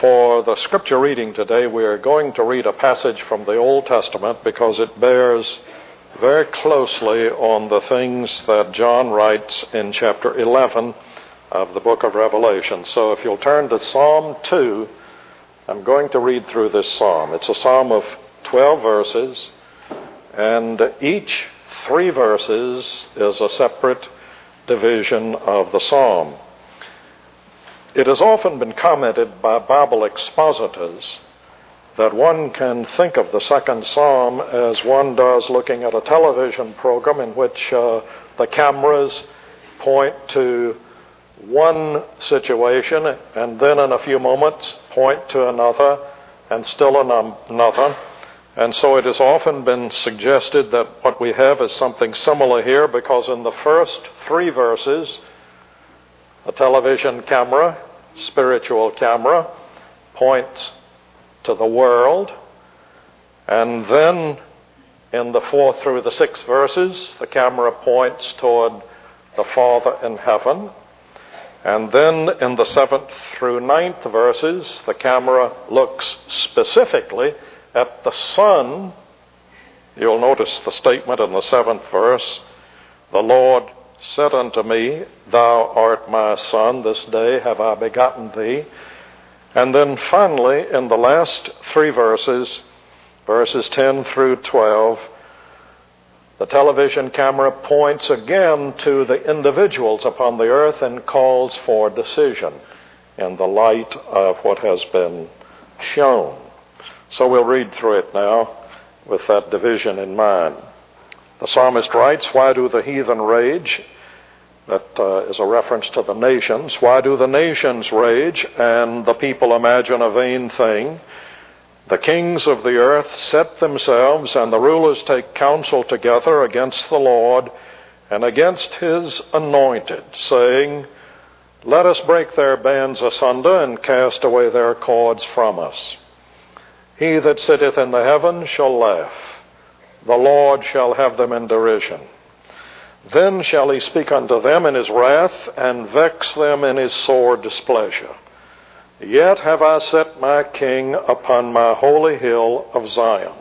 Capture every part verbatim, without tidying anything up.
For the scripture reading today, we are going to read a passage from the Old Testament because it bears very closely on the things that John writes in chapter eleven of the book of Revelation. So if you'll turn to Psalm two, I'm going to read through this psalm. It's a psalm of twelve verses, and each three verses is a separate division of the psalm. It has often been commented by Bible expositors that one can think of the second psalm as one does looking at a television program in which uh, the cameras point to one situation and then in a few moments point to another and still another. And so it has often been suggested that what we have is something similar here, because in the first three verses, a television camera, spiritual camera, points to the world. And then in the fourth through the sixth verses, the camera points toward the Father in heaven. And then in the seventh through ninth verses, the camera looks specifically at the Son. You'll notice the statement in the seventh verse, "The Lord said unto me, Thou art my Son, this day have I begotten thee." And then finally, in the last three verses, verses ten through twelve, the television camera points again to the individuals upon the earth and calls for decision in the light of what has been shown. So we'll read through it now with that division in mind. The psalmist writes, "Why do the heathen rage?" That uh, is a reference to the nations. "Why do the nations rage and the people imagine a vain thing? The kings of the earth set themselves, and the rulers take counsel together against the Lord and against his anointed, saying, Let us break their bands asunder and cast away their cords from us. He that sitteth in the heavens shall laugh. The Lord shall have them in derision. Then shall he speak unto them in his wrath, and vex them in his sore displeasure. Yet have I set my king upon my holy hill of Zion.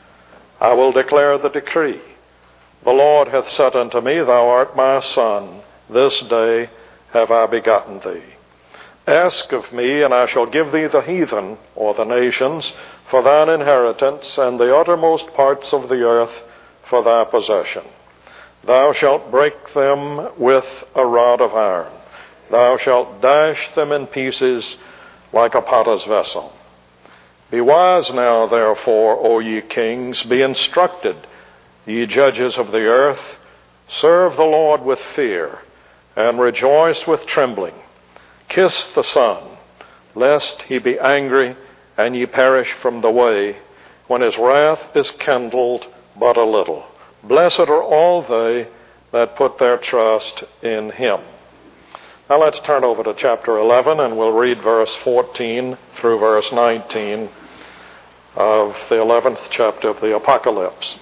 I will declare the decree. The Lord hath said unto me, Thou art my son. This day have I begotten thee. Ask of me, and I shall give thee the heathen, or the nations, for thine inheritance, and the uttermost parts of the earth for thy possession. Thou shalt break them with a rod of iron. Thou shalt dash them in pieces like a potter's vessel. Be wise now, therefore, O ye kings, be instructed, ye judges of the earth. Serve the Lord with fear, and rejoice with trembling. Kiss the Son, lest he be angry, and ye perish from the way, when his wrath is kindled but a little. Blessed are all they that put their trust in him." Now let's turn over to chapter eleven, and we'll read verse fourteen through verse nineteen of the eleventh chapter of the Apocalypse.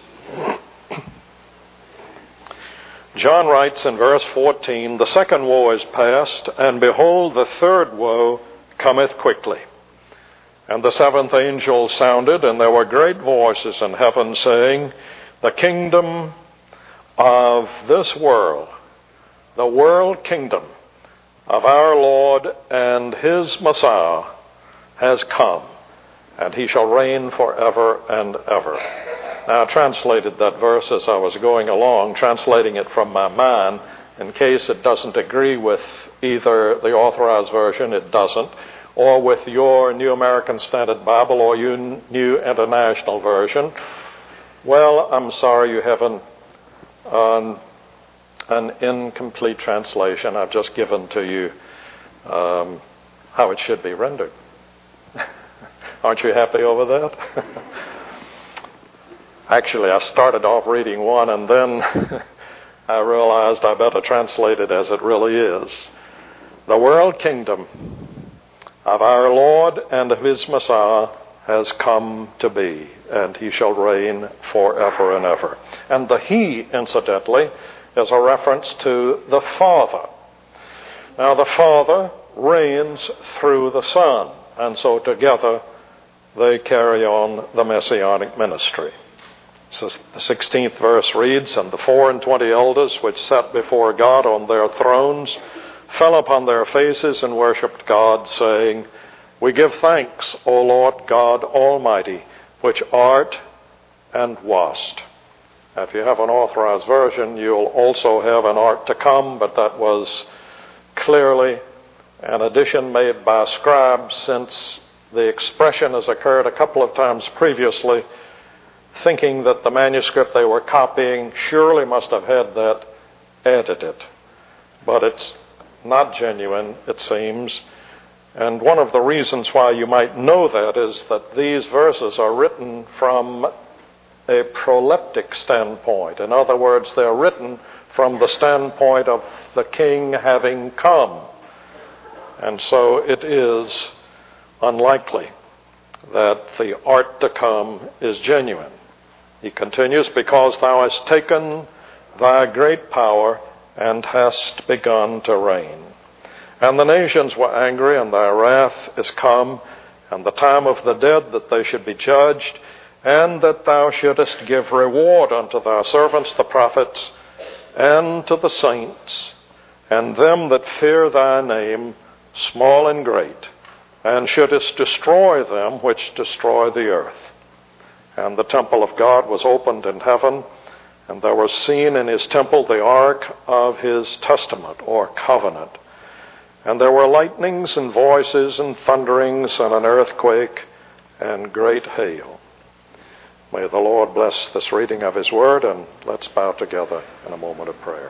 John writes in verse fourteen, "The second woe is past, and behold, the third woe cometh quickly. And the seventh angel sounded, and there were great voices in heaven saying, The kingdom of this world, the world kingdom of our Lord and his Messiah has come, and he shall reign forever and ever." Now I translated that verse as I was going along, translating it from my mind. In case it doesn't agree with either the Authorized Version, it doesn't, or with your New American Standard Bible or your New International Version, well, I'm sorry you have an, um, an incomplete translation. I've just given to you um, how it should be rendered. Aren't you happy over that? Actually, I started off reading one, and then I realized I better translate it as it really is. The world kingdom of our Lord and of his Messiah has come to be, and he shall reign forever and ever. And the he, incidentally, is a reference to the Father. Now, the Father reigns through the Son. and so together they carry on the messianic ministry. So the sixteenth verse reads, "And the four and twenty elders which sat before God on their thrones fell upon their faces and worshipped God, saying, We give thanks, O Lord God Almighty, which art and wast." Now, if you have an authorized version, you'll also have an art to come, but that was clearly an addition made by scribes, since the expression has occurred a couple of times previously, thinking that the manuscript they were copying surely must have had that added it. But it's not genuine, it seems. And one of the reasons why you might know that is that these verses are written from a proleptic standpoint. In other words, they're written from the standpoint of the king having come. And so it is unlikely that the art to come is genuine. He continues, "Because thou hast taken thy great power and hast begun to reign. And the nations were angry, and thy wrath is come, and the time of the dead that they should be judged, and that thou shouldest give reward unto thy servants the prophets, and to the saints, and them that fear thy name, small and great, and shouldest destroy them which destroy the earth. And the temple of God was opened in heaven, and there was seen in his temple the ark of his testament, or covenant. And there were lightnings and voices and thunderings and an earthquake and great hail." May the Lord bless this reading of his word, and let's bow together in a moment of prayer.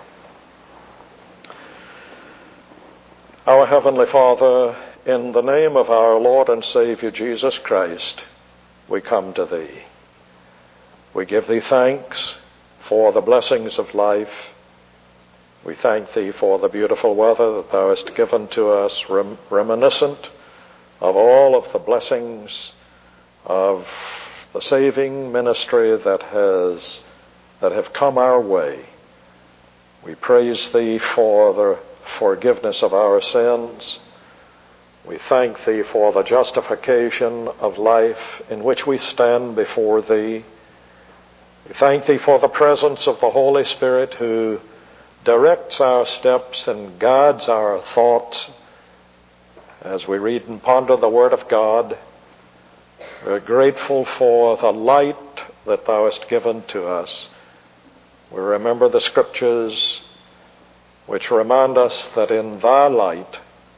Our Heavenly Father, in the name of our Lord and Savior Jesus Christ, we come to thee. We give thee thanks for the blessings of life. We thank thee for the beautiful weather that thou hast given to us, rem- reminiscent of all of the blessings of the saving ministry that has that have come our way. We praise thee for the forgiveness of our sins. We thank thee for the justification of life in which we stand before thee. We thank thee for the presence of the Holy Spirit, who directs our steps and guides our thoughts as we read and ponder the Word of God. We're grateful for the light that thou hast given to us. We remember the Scriptures which remind us that in thy light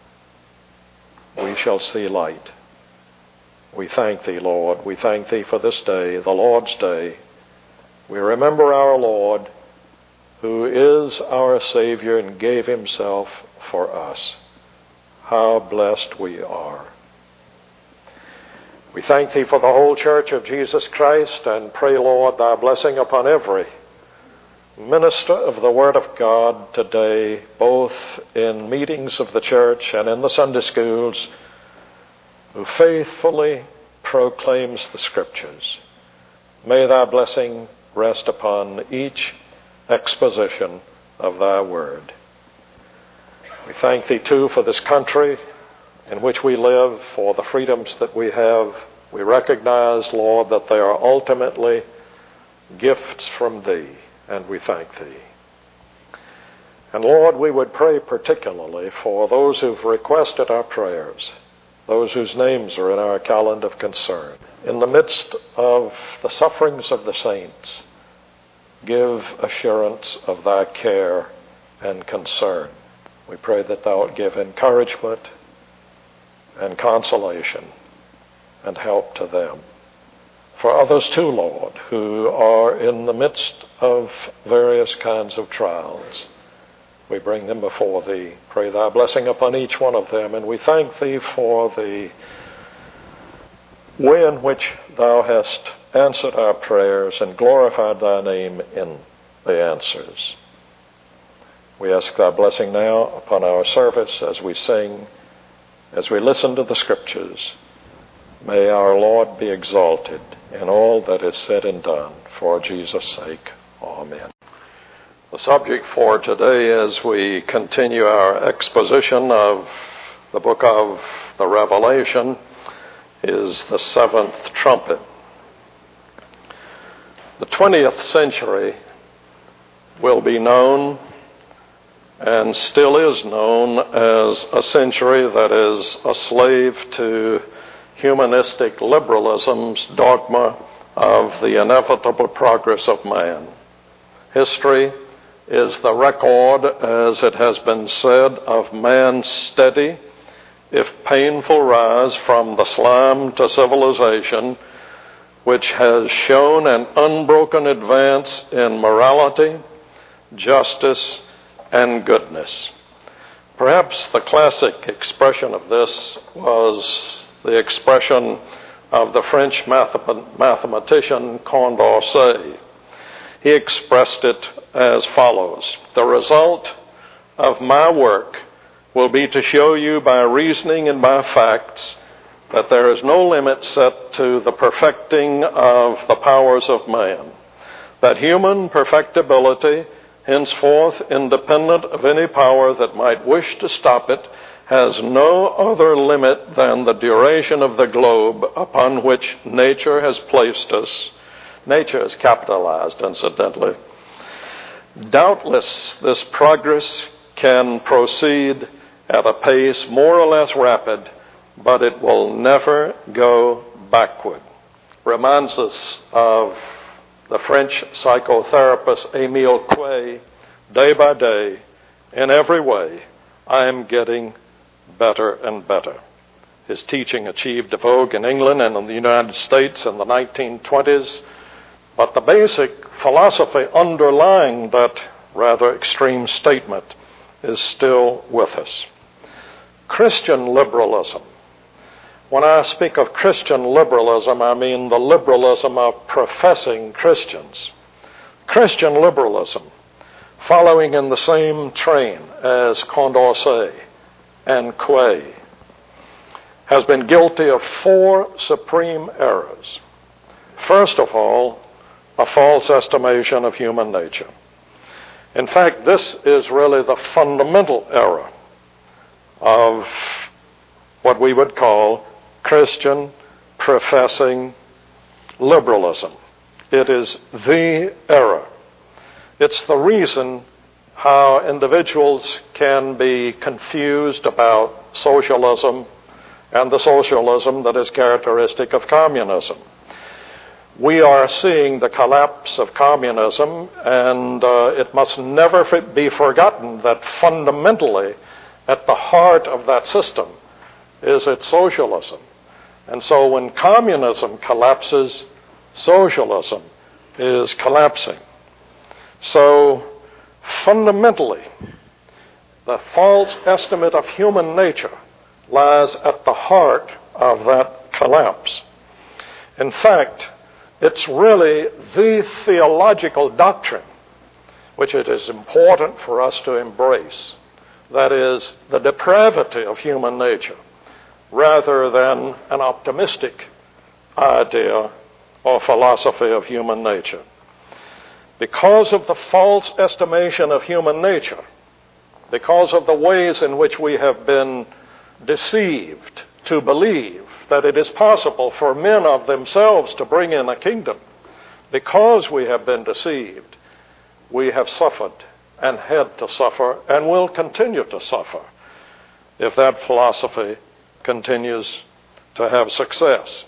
we shall see light. We thank thee, Lord. We thank thee for this day, the Lord's Day. We remember our Lord, who is our Savior and gave himself for us. How blessed we are. We thank thee for the whole church of Jesus Christ, and pray, Lord, thy blessing upon every minister of the Word of God today, both in meetings of the church and in the Sunday schools, who faithfully proclaims the Scriptures. May thy blessing rest upon each exposition of thy word. We thank thee, too, for this country in which we live, for the freedoms that we have. We recognize, Lord, that they are ultimately gifts from thee, and we thank thee. And Lord, we would pray particularly for those who've requested our prayers, those whose names are in our calendar of concern. In the midst of the sufferings of the saints, give assurance of thy care and concern. We pray that thou wilt give encouragement and consolation and help to them. For others too, Lord, who are in the midst of various kinds of trials, we bring them before thee. Pray thy blessing upon each one of them, and we thank thee for the way in which thou hast answered our prayers and glorified thy name in the answers. We ask thy blessing now upon our service as we sing, as we listen to the Scriptures. May our Lord be exalted in all that is said and done for Jesus' sake. Amen. The subject for today, as we continue our exposition of the book of the Revelation, is the seventh trumpet. The twentieth century will be known and still is known as a century that is a slave to humanistic liberalism's dogma of the inevitable progress of man. History is the record, as it has been said, of man's steady, if painful, rise from the slum to civilization, which has shown an unbroken advance in morality, justice, and goodness. Perhaps the classic expression of this was the expression of the French math- mathematician Condorcet. He expressed it as follows: "The result of my work will be to show you by reasoning and by facts that there is no limit set to the perfecting of the powers of man, that human perfectibility, henceforth independent of any power that might wish to stop it, has no other limit than the duration of the globe upon which nature has placed us." Nature is capitalized, incidentally. Doubtless, this progress can proceed at a pace more or less rapid, but it will never go backward. Reminds us of the French psychotherapist Émile Coué. Day by day, in every way, I am getting better and better. His teaching achieved a vogue in England and in the United States in the nineteen twenties, but the basic philosophy underlying that rather extreme statement is still with us. Christian liberalism. When I speak of Christian liberalism, I mean the liberalism of professing Christians. Christian liberalism, following in the same train as Condorcet and Coué, has been guilty of four supreme errors. First of all, a false estimation of human nature. In fact, this is really the fundamental error of what we would call Christian professing liberalism. It is the error. It's the reason how individuals can be confused about socialism and the socialism that is characteristic of communism. We are seeing the collapse of communism, and uh, it must never be forgotten that fundamentally at the heart of that system is its socialism. And so when communism collapses, socialism is collapsing. So fundamentally, the false estimate of human nature lies at the heart of that collapse. In fact, it's really the theological doctrine which it is important for us to embrace. That is, the depravity of human nature, rather than an optimistic idea or philosophy of human nature. Because of the false estimation of human nature, because of the ways in which we have been deceived to believe that it is possible for men of themselves to bring in a kingdom, because we have been deceived, we have suffered and had to suffer and will continue to suffer if that philosophy continues to have success.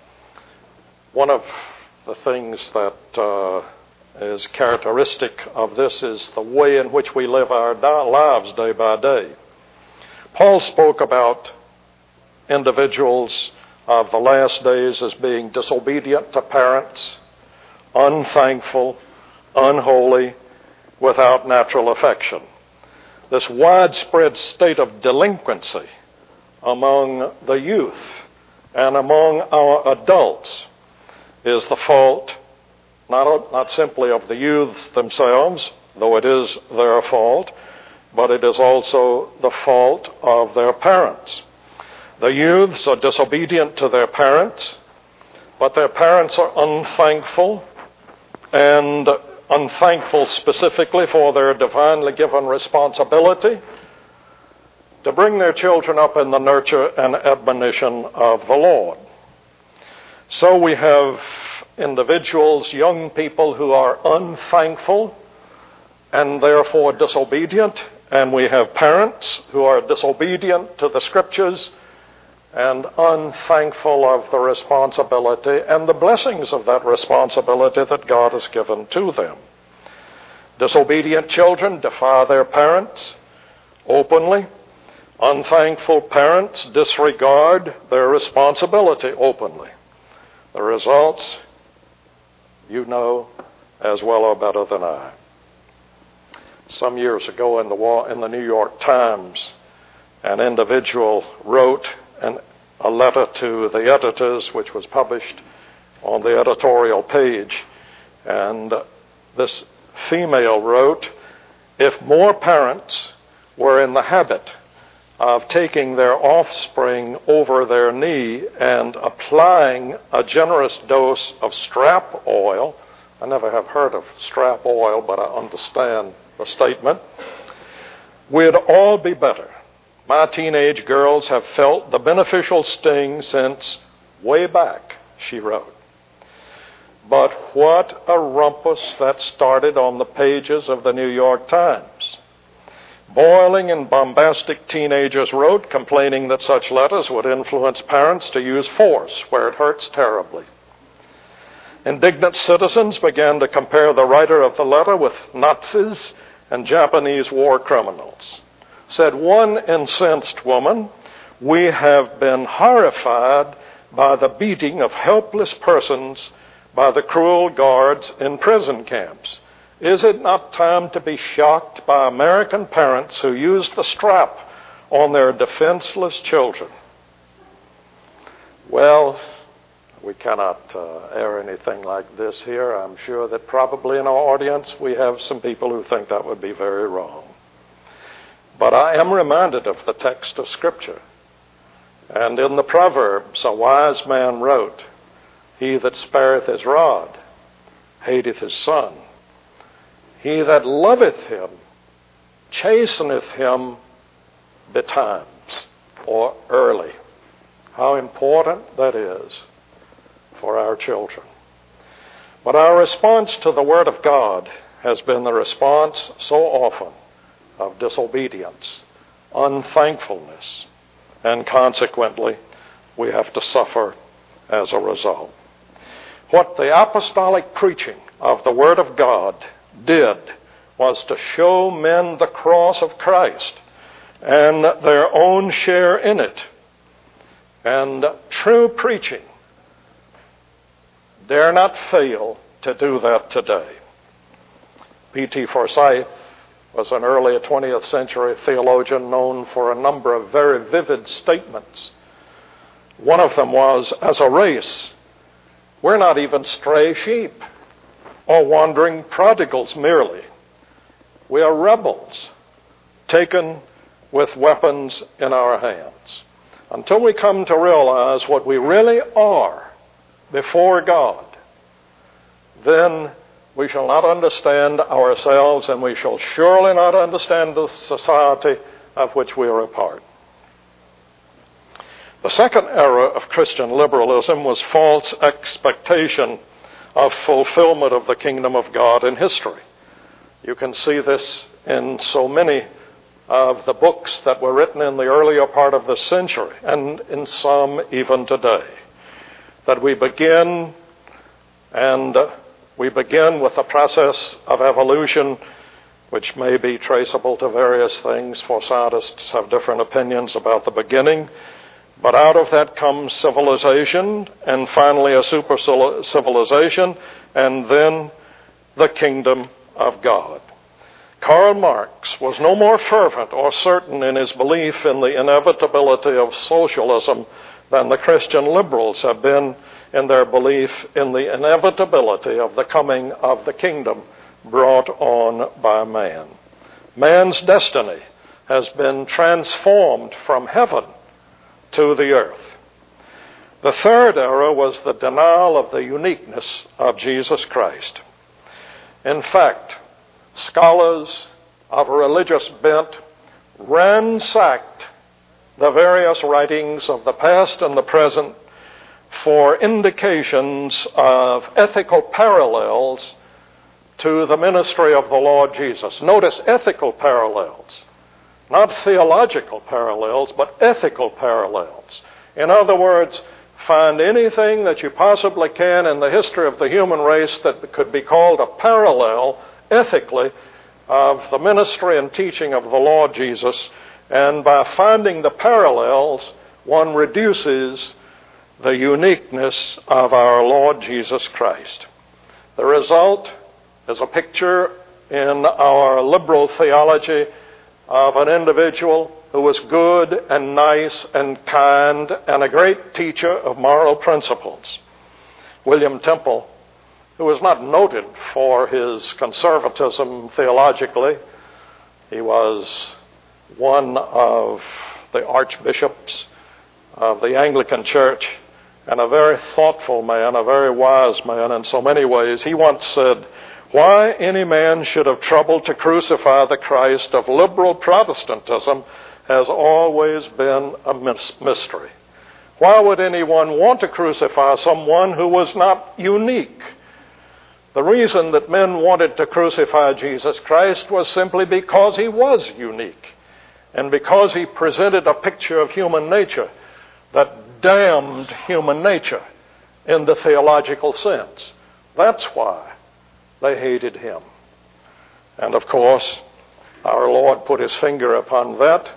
One of the things that uh, is characteristic of this is the way in which we live our lives day by day. Paul spoke about individuals of the last days as being disobedient to parents, unthankful, unholy, without natural affection. This widespread state of delinquency among the youth and among our adults is the fault not, not simply of the youths themselves, though it is their fault, but it is also the fault of their parents. The youths are disobedient to their parents, but their parents are unthankful, and unthankful specifically for their divinely given responsibility to bring their children up in the nurture and admonition of the Lord. So we have individuals, young people who are unthankful and therefore disobedient, and we have parents who are disobedient to the Scriptures and unthankful of the responsibility and the blessings of that responsibility that God has given to them. Disobedient children defy their parents openly. Unthankful parents disregard their responsibility openly. The results, you know as well or better than I. Some years ago in the, in the New York Times, an individual wrote an, a letter to the editors, which was published on the editorial page. And this female wrote, "If more parents were in the habit of taking their offspring over their knee and applying a generous dose of strap oil," I never have heard of strap oil, but I understand the statement, "we'd all be better. My teenage girls have felt the beneficial sting since way back," she wrote. But what a rumpus that started on the pages of the New York Times. Boiling and bombastic teenagers wrote, complaining that such letters would influence parents to use force where it hurts terribly. Indignant citizens began to compare the writer of the letter with Nazis and Japanese war criminals. Said one incensed woman, "We have been horrified by the beating of helpless persons by the cruel guards in prison camps. Is it not time to be shocked by American parents who use the strap on their defenseless children?" Well, we cannot uh, air anything like this here. I'm sure that probably in our audience we have some people who think that would be very wrong. But I am reminded of the text of Scripture. And in the Proverbs, a wise man wrote, "He that spareth his rod hateth his son. He that loveth him chasteneth him betimes," or early. How important that is for our children. But our response to the Word of God has been the response so often of disobedience, unthankfulness, and consequently, we have to suffer as a result. What the apostolic preaching of the Word of God did was to show men the cross of Christ and their own share in it. And true preaching dare not fail to do that today. P T Forsyth was an early twentieth century theologian known for a number of very vivid statements. One of them was, as a race, we're not even stray sheep or wandering prodigals merely. We are rebels taken with weapons in our hands. Until we come to realize what we really are before God, then we shall not understand ourselves, and we shall surely not understand the society of which we are a part. The second error of Christian liberalism was false expectation of fulfillment of the kingdom of God in history. You can see this in so many of the books that were written in the earlier part of this century, and in some even today, that we begin and we begin with the process of evolution, which may be traceable to various things, for scientists have different opinions about the beginning. But out of that comes civilization, and finally a super civilization, and then the kingdom of God. Karl Marx was no more fervent or certain in his belief in the inevitability of socialism than the Christian liberals have been in their belief in the inevitability of the coming of the kingdom brought on by man. Man's destiny has been transformed from heaven to the earth. The third error was the denial of the uniqueness of Jesus Christ. In fact, scholars of a religious bent ransacked the various writings of the past and the present for indications of ethical parallels to the ministry of the Lord Jesus. Notice ethical parallels, not theological parallels, but ethical parallels. In other words, find anything that you possibly can in the history of the human race that could be called a parallel ethically of the ministry and teaching of the Lord Jesus. And by finding the parallels, one reduces the uniqueness of our Lord Jesus Christ. The result is a picture in our liberal theology of an individual who was good and nice and kind and a great teacher of moral principles. William Temple, who was not noted for his conservatism theologically, he was one of the archbishops of the Anglican Church and a very thoughtful man, a very wise man in so many ways. He once said, "Why any man should have troubled to crucify the Christ of liberal Protestantism has always been a mystery. Why would anyone want to crucify someone who was not unique?" The reason that men wanted to crucify Jesus Christ was simply because he was unique and because he presented a picture of human nature that damned human nature in the theological sense. That's why they hated him. And of course, our Lord put his finger upon that,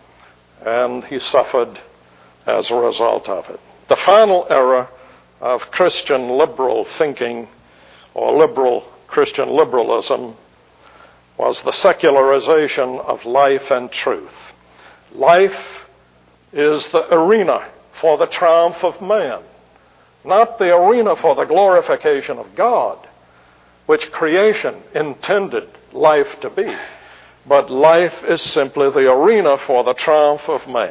and he suffered as a result of it. The final era of Christian liberal thinking, or liberal Christian liberalism, was the secularization of life and truth. Life is the arena for the triumph of man, not the arena for the glorification of God, which creation intended life to be. But life is simply the arena for the triumph of man.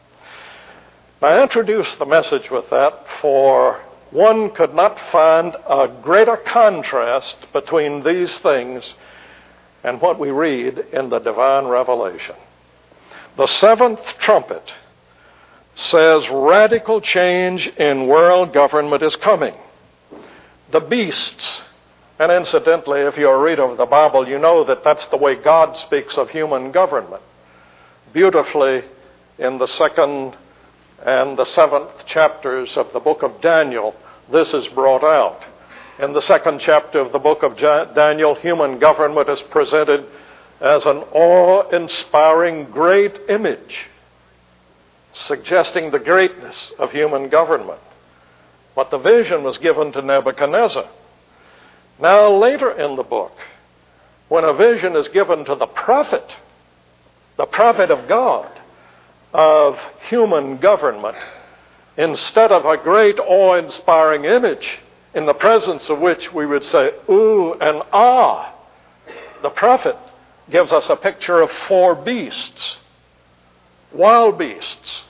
I introduced the message with that, for one could not find a greater contrast between these things and what we read in the divine revelation. The seventh trumpet says radical change in world government is coming. The beasts, and incidentally, if you're a reader of the Bible, you know that that's the way God speaks of human government. Beautifully, in the second and the seventh chapters of the book of Daniel, this is brought out. In the second chapter of the book of Daniel, human government is presented as an awe-inspiring great image, suggesting the greatness of human government. But the vision was given to Nebuchadnezzar. Now, later in the book, when a vision is given to the prophet, the prophet of God, of human government, instead of a great awe-inspiring image in the presence of which we would say, ooh and ah, the prophet gives us a picture of four beasts, wild beasts.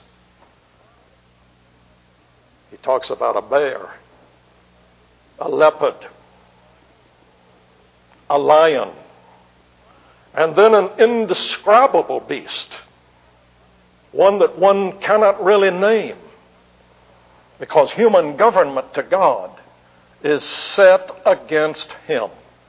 He talks about a bear, a leopard, a lion, and then an indescribable beast, one that one cannot really name, because human government to God is set against him.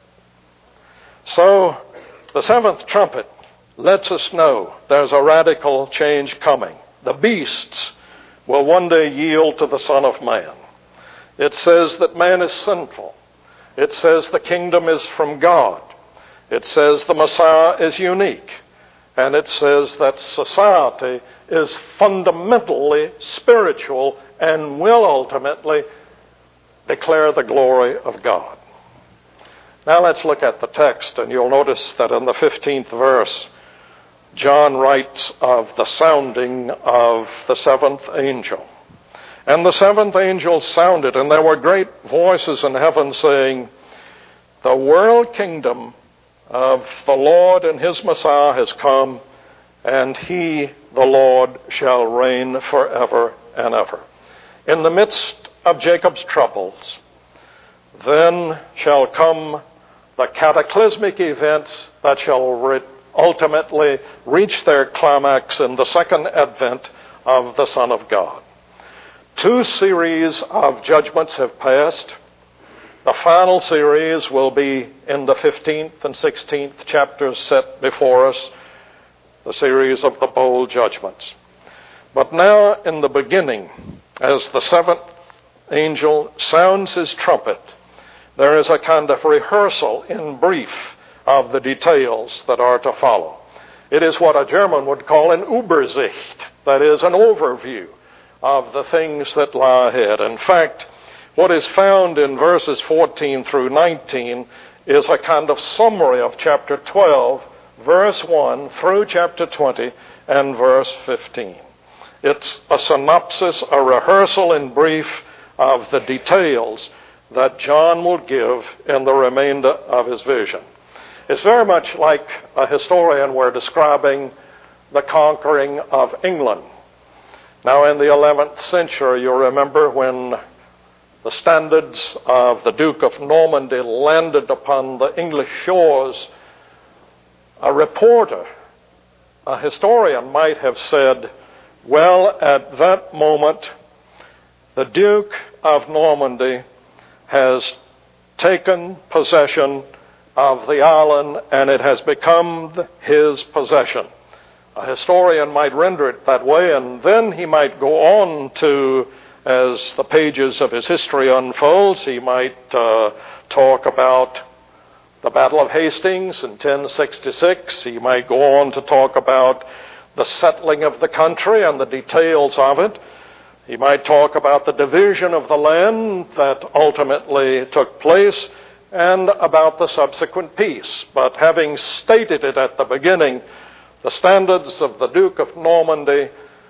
So the seventh trumpet lets us know there's a radical change coming. The beasts will one day yield to the Son of Man. It says that man is sinful. It says the kingdom is from God. It says the Messiah is unique. And it says that society is fundamentally spiritual and will ultimately declare the glory of God. Now let's look at the text, and you'll notice that in the fifteenth verse, John writes of the sounding of the seventh angel. And the seventh angel sounded, and there were great voices in heaven saying, "The world kingdom of the Lord and his Messiah has come, and he, the Lord, shall reign forever and ever." In the midst of Jacob's troubles, then shall come the cataclysmic events that shall re- ultimately reach their climax in the second advent of the Son of God. Two series of judgments have passed. The final series will be in the fifteenth and sixteenth chapters set before us, the series of the bowl judgments. But now in the beginning, as the seventh angel sounds his trumpet, there is a kind of rehearsal in brief of the details that are to follow. It is what a German would call an Übersicht, that is, an overview of the things that lie ahead. In fact, what is found in verses fourteen through nineteen is a kind of summary of chapter twelve, verse one, through chapter twenty and verse fifteen. It's a synopsis, a rehearsal in brief of the details that John will give in the remainder of his vision. It's very much like a historian were describing the conquering of England. Now, in the eleventh century, you'll remember when the standards of the Duke of Normandy landed upon the English shores, a reporter, a historian might have said, well, at that moment, the Duke of Normandy has taken possession of the island and it has become his possession. A historian might render it that way, and then he might go on to, as the pages of his history unfolds, he might uh, talk about the Battle of Hastings in ten sixty-six. He might go on to talk about the settling of the country and the details of it. He might talk about the division of the land that ultimately took place and about the subsequent peace. But having stated it at the beginning, the standards of the Duke of Normandy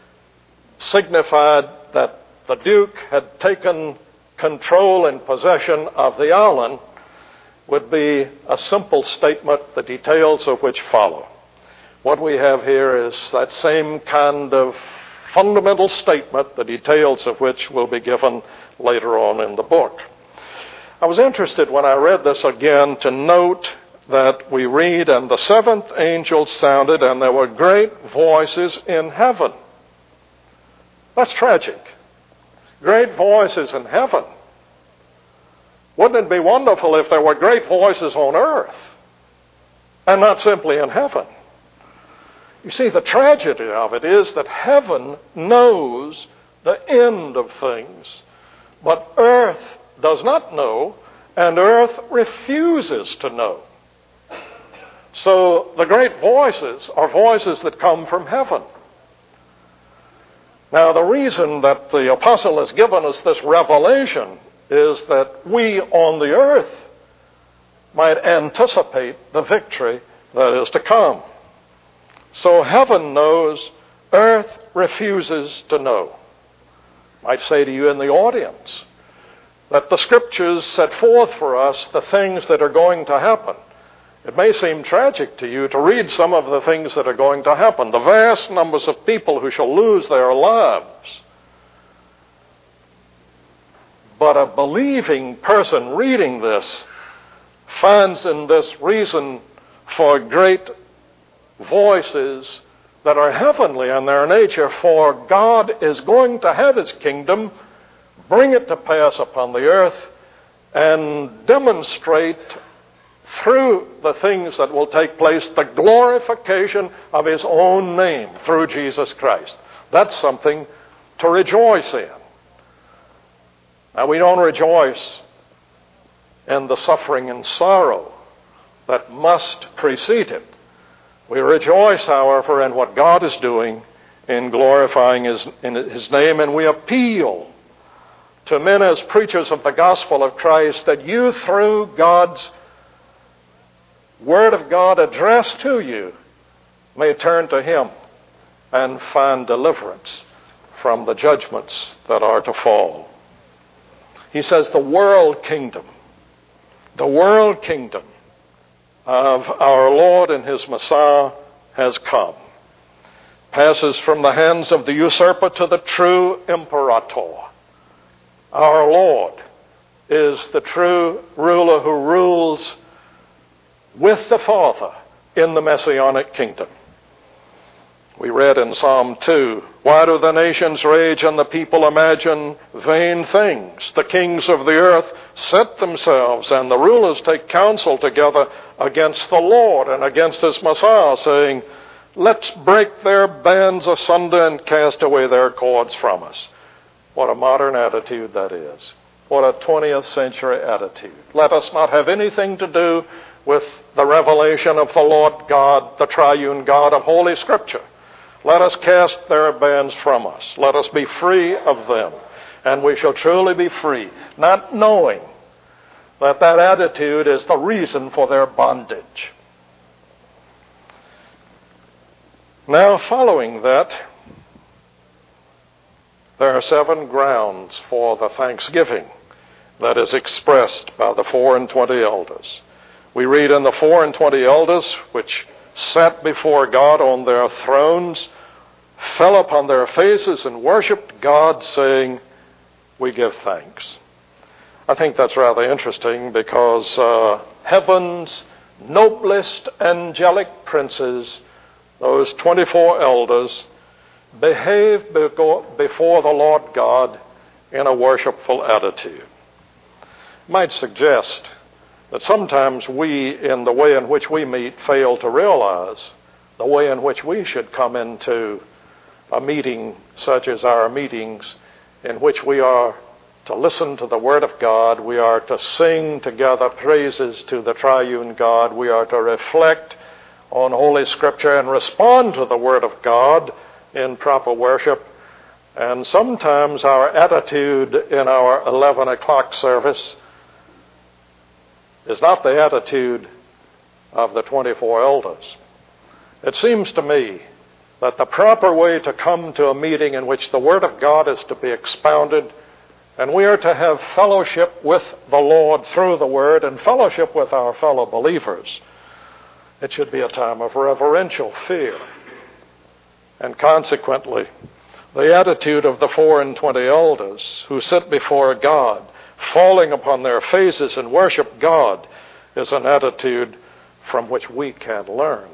signified that the Duke had taken control and possession of the island would be a simple statement, the details of which follow. What we have here is that same kind of fundamental statement, the details of which will be given later on in the book. I was interested when I read this again to note that we read, and the seventh angel sounded, and there were great voices in heaven. That's tragic. Great voices in heaven. Wouldn't it be wonderful if there were great voices on earth and not simply in heaven? You see, the tragedy of it is that heaven knows the end of things, but earth does not know, and earth refuses to know. So the great voices are voices that come from heaven. Now, the reason that the apostle has given us this revelation is that we on the earth might anticipate the victory that is to come. So heaven knows, earth refuses to know. I might say to you in the audience that the scriptures set forth for us the things that are going to happen. It may seem tragic to you to read some of the things that are going to happen, the vast numbers of people who shall lose their lives. But a believing person reading this finds in this reason for great voices that are heavenly in their nature, for God is going to have his kingdom, bring it to pass upon the earth, and demonstrate through the things that will take place the glorification of his own name through Jesus Christ. That's something to rejoice in. Now, we don't rejoice in the suffering and sorrow that must precede it. We rejoice, however, in what God is doing in glorifying his, in his name, and we appeal to men as preachers of the gospel of Christ that you, through God's Word of God addressed to you, may turn to him and find deliverance from the judgments that are to fall. He says the world kingdom, the world kingdom of our Lord and his Messiah has come. Passes from the hands of the usurper to the true imperator. Our Lord is the true ruler who rules with the Father in the Messianic kingdom. We read in Psalm two, why do the nations rage and the people imagine vain things? The kings of the earth set themselves, and the rulers take counsel together against the Lord and against his Messiah, saying, let's break their bands asunder and cast away their cords from us. What a modern attitude that is. What a twentieth century attitude. Let us not have anything to do with the revelation of the Lord God, the triune God of Holy Scripture. Let us cast their bands from us. Let us be free of them. And we shall truly be free, not knowing that that attitude is the reason for their bondage. Now, following that, there are seven grounds for the thanksgiving that is expressed by the four and twenty elders. We read in the four and twenty elders, which sat before God on their thrones, fell upon their faces and worshiped God, saying, we give thanks. I think that's rather interesting because uh, heaven's noblest angelic princes, those twenty-four elders, behave before the Lord God in a worshipful attitude. I might suggest that sometimes we, in the way in which we meet, fail to realize the way in which we should come into a meeting such as our meetings, in which we are to listen to the Word of God, we are to sing together praises to the triune God, we are to reflect on Holy Scripture and respond to the Word of God in proper worship. And sometimes our attitude in our eleven o'clock service is not the attitude of the twenty-four elders. It seems to me that the proper way to come to a meeting in which the Word of God is to be expounded, and we are to have fellowship with the Lord through the Word and fellowship with our fellow believers, it should be a time of reverential fear. And consequently, the attitude of the four and twenty elders who sit before God, falling upon their faces and worship God, is an attitude from which we can learn.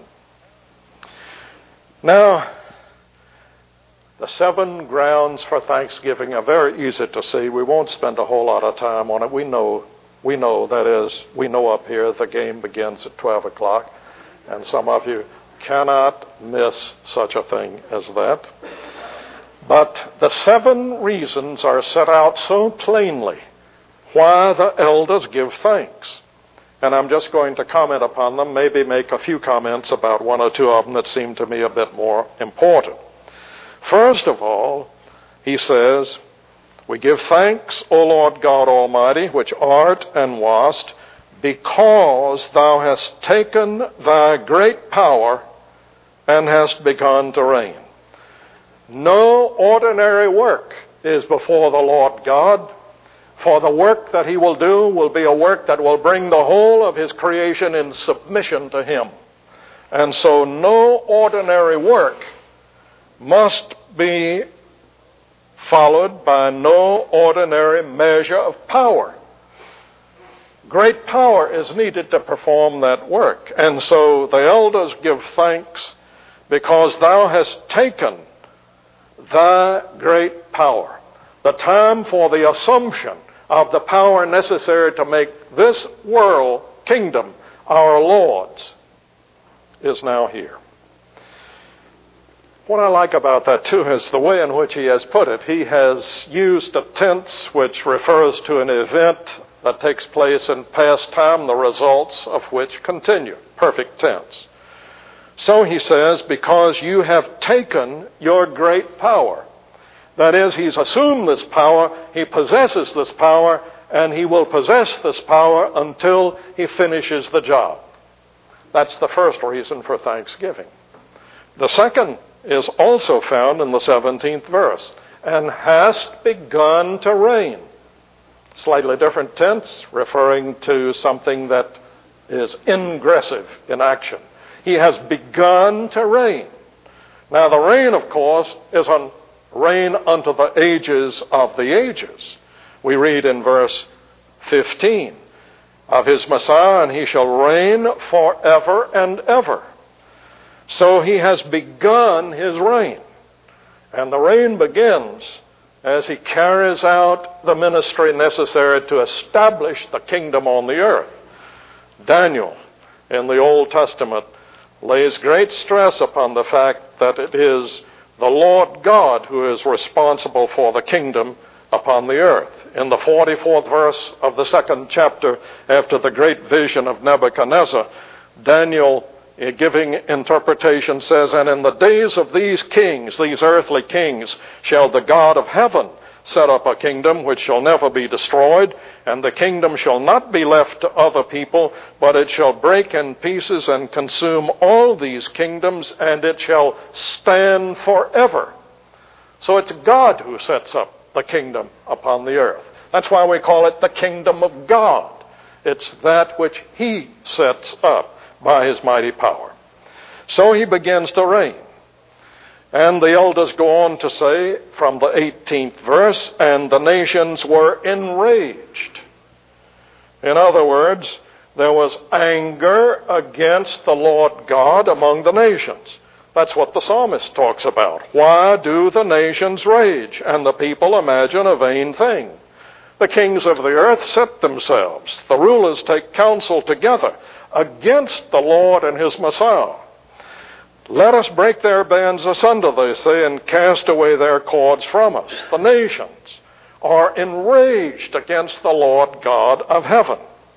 Now, the seven grounds for thanksgiving are very easy to see. We won't spend a whole lot of time on it. We know, we know, that is, we know up here the game begins at twelve o'clock, and some of you cannot miss such a thing as that. But the seven reasons are set out so plainly why the elders give thanks. And I'm just going to comment upon them, maybe make a few comments about one or two of them that seem to me a bit more important. First of all, he says, we give thanks, O Lord God Almighty, which art and wast, because thou hast taken thy great power and hast begun to reign. No ordinary work is before the Lord God, for the work that he will do will be a work that will bring the whole of his creation in submission to him. And so no ordinary work must be followed by no ordinary measure of power. Great power is needed to perform that work. And so the elders give thanks because thou hast taken thy great power. The time for the assumption of the power necessary to make this world kingdom our Lord's is now here. What I like about that too is the way in which he has put it. He has used a tense which refers to an event that takes place in past time, the results of which continue. Perfect tense. So he says, because you have taken your great power. That is, he's assumed this power, he possesses this power, and he will possess this power until he finishes the job. That's the first reason for thanksgiving. The second is also found in the seventeenth verse. And hast begun to reign. Slightly different tense, referring to something that is ingressive in action. He has begun to reign. Now the reign, of course, is a reign unto the ages of the ages. We read in verse fifteen, of his Messiah, and he shall reign forever and ever. So he has begun his reign. And the reign begins as he carries out the ministry necessary to establish the kingdom on the earth. Daniel, in the Old Testament, lays great stress upon the fact that it is the Lord God who is responsible for the kingdom upon the earth. In the forty-fourth verse of the second chapter, after the great vision of Nebuchadnezzar, Daniel, giving interpretation, says, "And in the days of these kings, these earthly kings, shall the God of heaven set up a kingdom which shall never be destroyed, and the kingdom shall not be left to other people, but it shall break in pieces and consume all these kingdoms, and it shall stand forever." So it's God who sets up the kingdom upon the earth. That's why we call it the kingdom of God. It's that which he sets up by his mighty power. So he begins to reign. And the elders go on to say from the eighteenth verse, "And the nations were enraged." In other words, there was anger against the Lord God among the nations. That's what the psalmist talks about. Why do the nations rage, and the people imagine a vain thing? The kings of the earth set themselves. The rulers take counsel together against the Lord and his Messiah. "Let us break their bands asunder," they say, "and cast away their cords from us." The nations are enraged against the Lord God of heaven.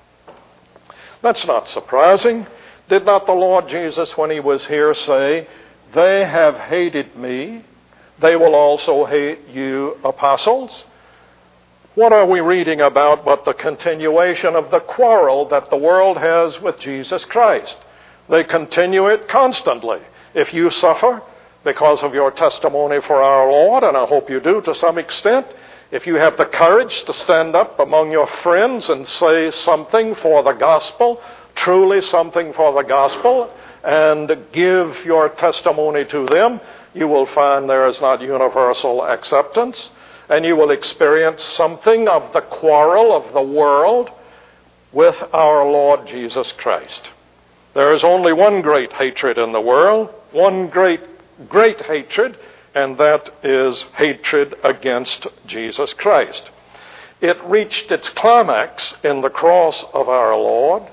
That's not surprising. Did not the Lord Jesus, when he was here, say, "They have hated me, they will also hate you, apostles"? What are we reading about but the continuation of the quarrel that the world has with Jesus Christ? They continue it constantly. If you suffer because of your testimony for our Lord, and I hope you do to some extent, if you have the courage to stand up among your friends and say something for the gospel, truly something for the gospel, and give your testimony to them, you will find there is not universal acceptance, and you will experience something of the quarrel of the world with our Lord Jesus Christ. There is only one great hatred in the world, one great, great hatred, and that is hatred against Jesus Christ. It reached its climax in the cross of our Lord.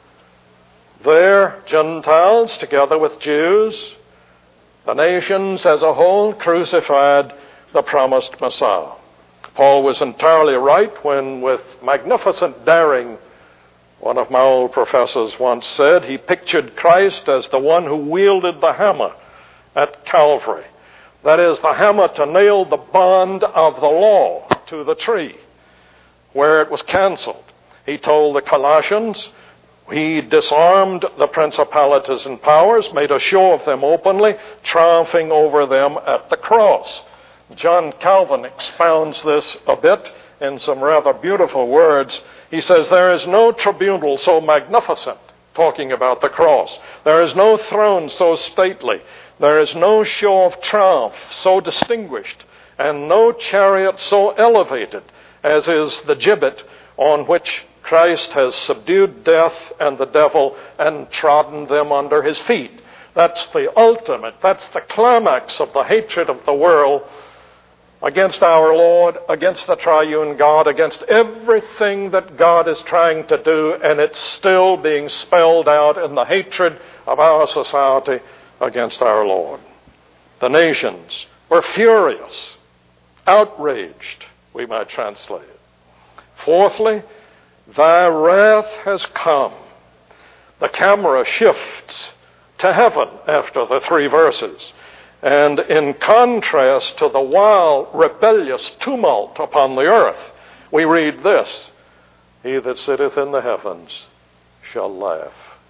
There, Gentiles, together with Jews, the nations as a whole, crucified the promised Messiah. Paul was entirely right when, with magnificent daring, one of my old professors once said he pictured Christ as the one who wielded the hammer at Calvary. That is, the hammer to nail the bond of the law to the tree where it was canceled. He told the Colossians, he disarmed the principalities and powers, made a show of them openly, triumphing over them at the cross. John Calvin expounds this a bit in some rather beautiful words. He says, "There is no tribunal so magnificent," talking about the cross. "There is no throne so stately. There is no show of triumph so distinguished, and no chariot so elevated as is the gibbet on which Christ has subdued death and the devil and trodden them under his feet." That's the ultimate, that's the climax of the hatred of the world against our Lord, against the triune God, against everything that God is trying to do, and it's still being spelled out in the hatred of our society against our Lord. The nations were furious, outraged, we might translate it. Fourthly, thy wrath has come. The camera shifts to heaven after the three verses. And in contrast to the wild, rebellious tumult upon the earth, we read this: "He that sitteth in the heavens shall laugh."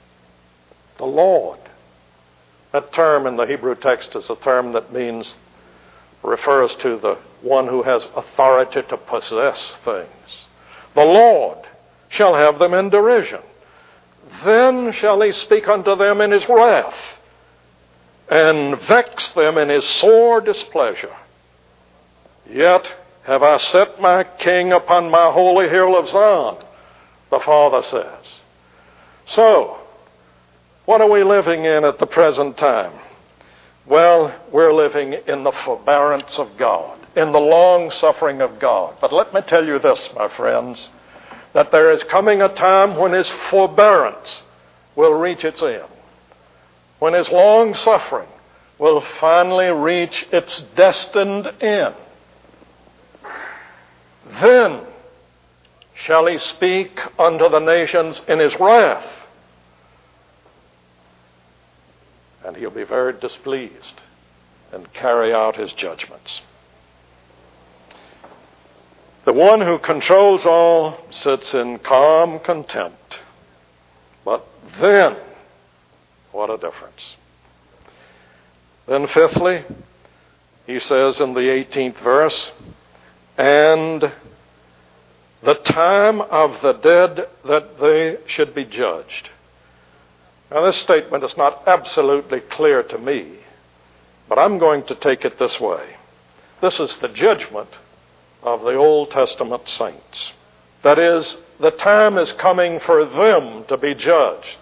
The Lord. That term in the Hebrew text is a term that means, refers to the one who has authority to possess things. The Lord shall have them in derision. Then shall he speak unto them in his wrath, and vex them in his sore displeasure. Yet have I set my king upon my holy hill of Zion, the Father says. So, What are we living in at the present time? Well, we're living in the forbearance of God, in the long suffering of God. But let me tell you this, my friends, that there is coming a time when his forbearance will reach its end, when his long suffering will finally reach its destined end. Then shall he speak unto the nations in his wrath, and he'll be very displeased and carry out his judgments. The one who controls all sits in calm contempt. But then, what a difference. Then fifthly, he says in the eighteenth verse, and the time of the dead that they should be judged. Now, this statement is not absolutely clear to me, but I'm going to take it this way. This is the judgment of the Old Testament saints. That is, the time is coming for them to be judged.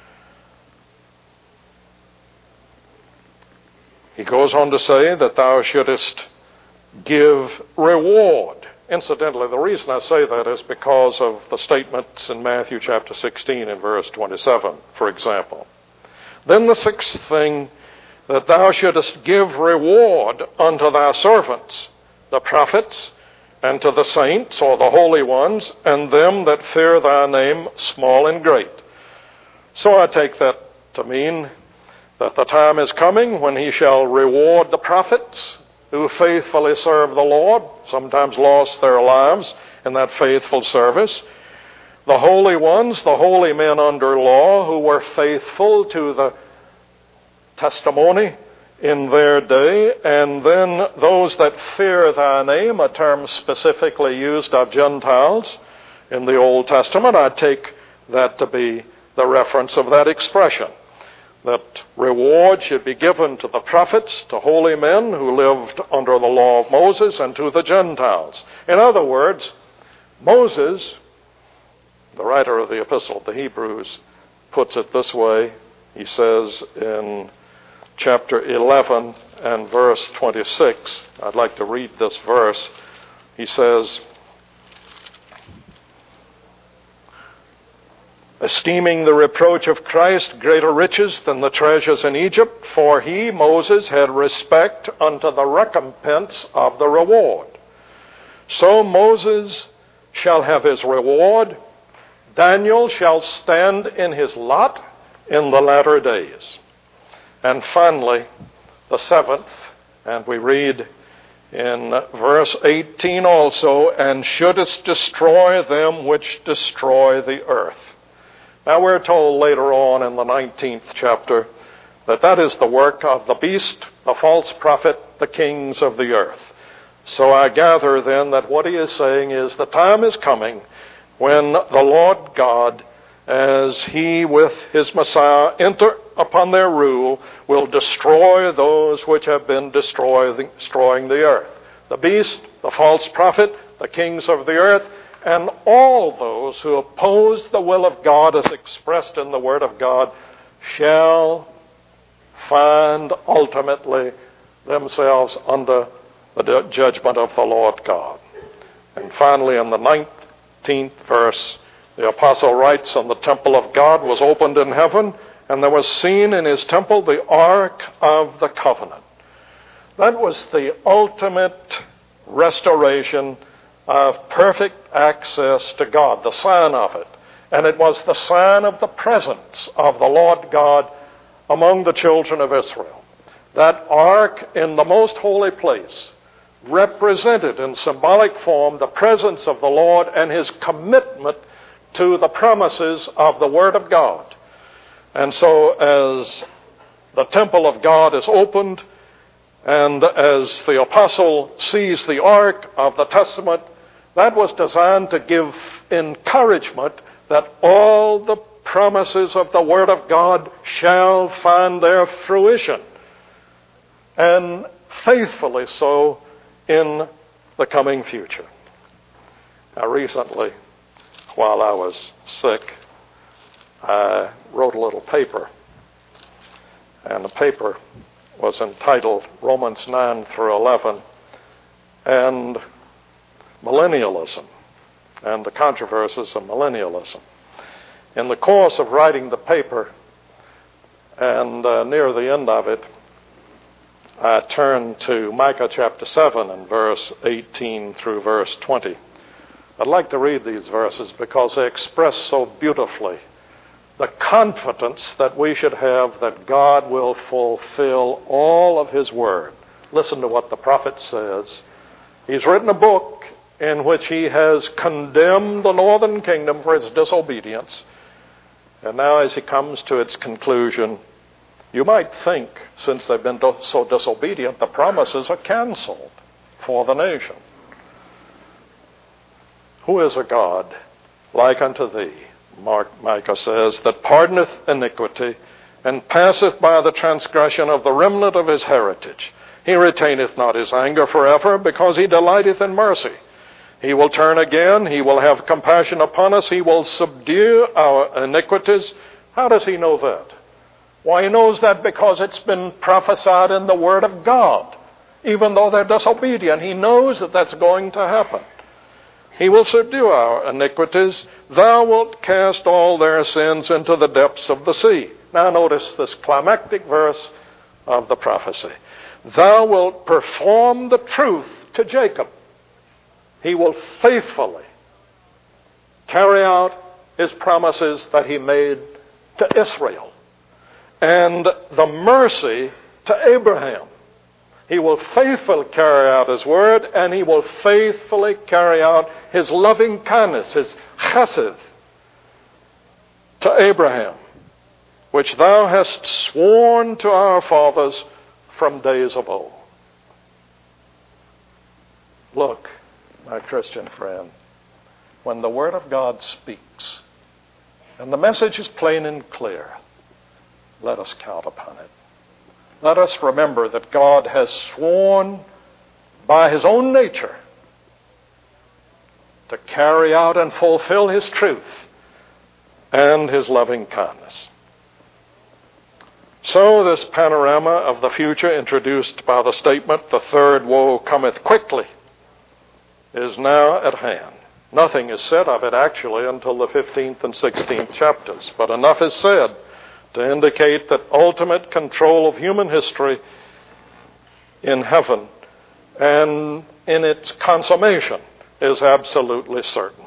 He goes on to say that thou shouldest give reward. Incidentally, the reason I say that is because of the statements in Matthew chapter sixteen and verse twenty-seven, for example. Then the sixth thing, that thou shouldest give reward unto thy servants, the prophets, and to the saints, or the holy ones, and them that fear thy name, small and great. So I take that to mean that the time is coming when he shall reward the prophets who faithfully serve the Lord, sometimes lost their lives in that faithful service. The holy ones, the holy men under law who were faithful to the testimony in their day, and then those that fear thy name, a term specifically used of Gentiles in the Old Testament. I take that to be the reference of that expression, that reward should be given to the prophets, to holy men who lived under the law of Moses, and to the Gentiles. In other words, Moses, the writer of the Epistle to Hebrews, puts it this way. He says in chapter eleven and verse twenty-six, I'd like to read this verse. He says, esteeming the reproach of Christ greater riches than the treasures in Egypt, for he, Moses, had respect unto the recompense of the reward. So Moses shall have his reward. Daniel shall stand in his lot in the latter days. And finally, the seventh, and we read in verse eighteen also, and shouldest destroy them which destroy the earth. Now we're told later on in the nineteenth chapter that that is the work of the beast, the false prophet, the kings of the earth. So I gather then that what he is saying is the time is coming when the Lord God, as he with his Messiah enter upon their rule, will destroy those which have been destroy, destroying the earth. The beast, the false prophet, the kings of the earth, and all those who oppose the will of God as expressed in the Word of God shall find ultimately themselves under the judgment of the Lord God. And finally, in the nineteenth verse, the apostle writes, and the temple of God was opened in heaven, and there was seen in his temple the ark of the covenant. That was the ultimate restoration of perfect access to God, the sign of it. And it was the sign of the presence of the Lord God among the children of Israel. That ark in the most holy place represented in symbolic form the presence of the Lord and his commitment to the promises of the Word of God. And so as the temple of God is opened, and as the apostle sees the ark of the testament, that was designed to give encouragement that all the promises of the Word of God shall find their fruition, and faithfully so in the coming future. Now, recently, while I was sick, I wrote a little paper And the paper was entitled Romans nine through eleven and Millennialism and the Controversies of Millennialism. In the course of writing the paper, and uh, near the end of it, I turned to Micah chapter seven and verse eighteen through verse twenty. I'd like to read these verses because they express so beautifully the confidence that we should have that God will fulfill all of His word. Listen to what the prophet says. He's written a book in which he has condemned the northern kingdom for its disobedience. And now as he comes to its conclusion, you might think, since they've been so disobedient, the promises are canceled for the nation. Who is a God like unto thee, Mark, Micah says, that pardoneth iniquity, and passeth by the transgression of the remnant of his heritage? He retaineth not his anger forever, because he delighteth in mercy. He will turn again, he will have compassion upon us, he will subdue our iniquities. How does he know that? Why, he knows that because it's been prophesied in the Word of God. Even though they're disobedient, he knows that that's going to happen. He will subdue our iniquities. Thou wilt cast all their sins into the depths of the sea. Now notice this climactic verse of the prophecy. Thou wilt perform the truth to Jacob. He will faithfully carry out his promises that he made to Israel. And the mercy to Abraham. He will faithfully carry out his word, and he will faithfully carry out his loving kindness, his chesed, to Abraham, which thou hast sworn to our fathers from days of old. Look, my Christian friend, when the Word of God speaks, and the message is plain and clear, let us count upon it. Let us remember that God has sworn by His own nature to carry out and fulfill His truth and His loving kindness. So this panorama of the future introduced by the statement, the third woe cometh quickly, is now at hand. Nothing is said of it actually until the fifteenth and sixteenth chapters, but enough is said to indicate that ultimate control of human history in heaven and in its consummation is absolutely certain.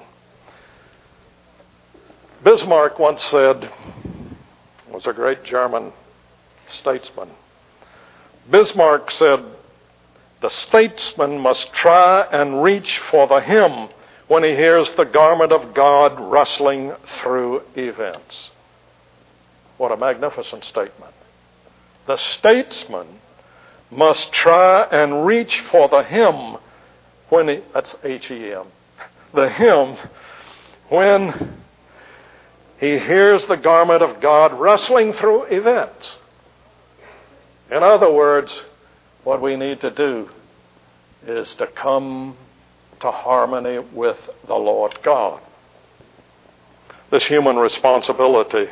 Bismarck once said, was a great German statesman, Bismarck said, the statesman must try and reach for the hem when he hears the garment of God rustling through events. What a magnificent statement. The statesman must try and reach for the hem when he, that's H E M, the hem when he hears the garment of God rustling through events. In other words, what we need to do is to come to harmony with the Lord God. This human responsibility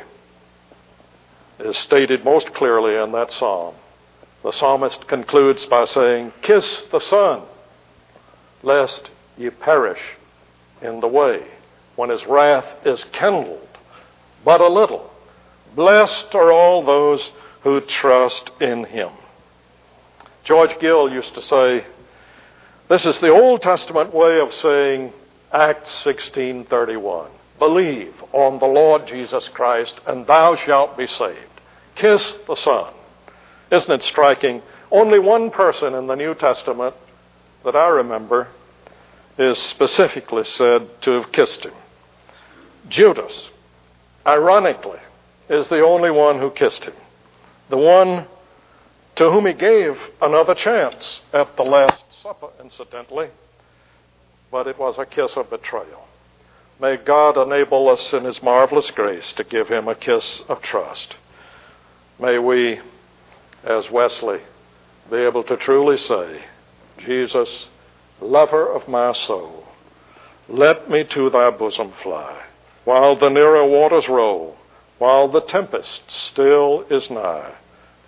is stated most clearly in that psalm. The psalmist concludes by saying, kiss the Son, lest ye perish in the way, when his wrath is kindled but a little. Blessed are all those who trust in him. George Gill used to say, this is the Old Testament way of saying Acts sixteen thirty-one. Believe on the Lord Jesus Christ, and thou shalt be saved. Kiss the Son. Isn't it striking? Only one person in the New Testament that I remember is specifically said to have kissed him. Judas, ironically, is the only one who kissed him. The one to whom he gave another chance at the Last Supper, incidentally, but it was a kiss of betrayal. May God enable us in his marvelous grace to give him a kiss of trust. May we, as Wesley, be able to truly say, Jesus, lover of my soul, let me to thy bosom fly, while the nearer waters roll, while the tempest still is nigh.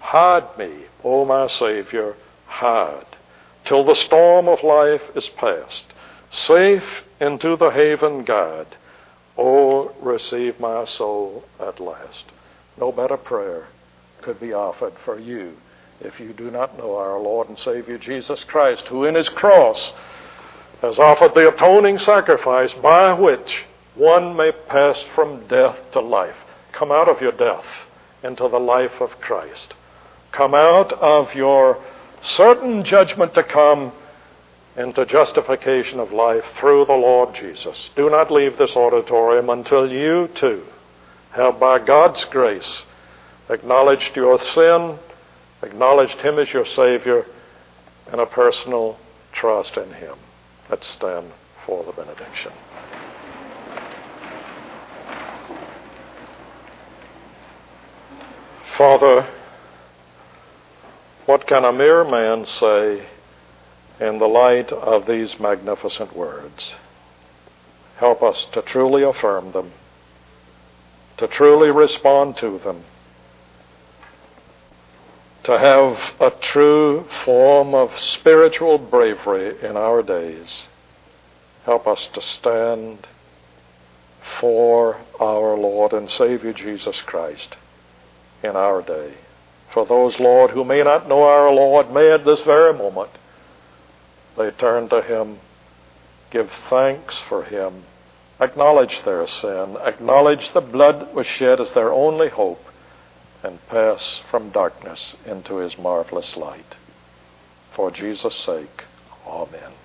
Hide me, O my Savior, hide, till the storm of life is past. Safe into the haven guide. O receive my soul at last. No better prayer could be offered for you if you do not know our Lord and Savior Jesus Christ, who in his cross has offered the atoning sacrifice by which one may pass from death to life. Come out of your death into the life of Christ. Come out of your certain judgment to come into justification of life through the Lord Jesus. Do not leave this auditorium until you too have, by God's grace, acknowledged your sin, acknowledged him as your Savior, and a personal trust in him. Let's stand for the benediction. Father, what can a mere man say in the light of these magnificent words? Help us to truly affirm them, to truly respond to them, to have a true form of spiritual bravery in our days. Help us to stand for our Lord and Savior Jesus Christ in our day. For those, Lord, who may not know our Lord, may at this very moment they turn to him, give thanks for him, acknowledge their sin, acknowledge the blood that was shed as their only hope, and pass from darkness into his marvelous light. For Jesus' sake, amen.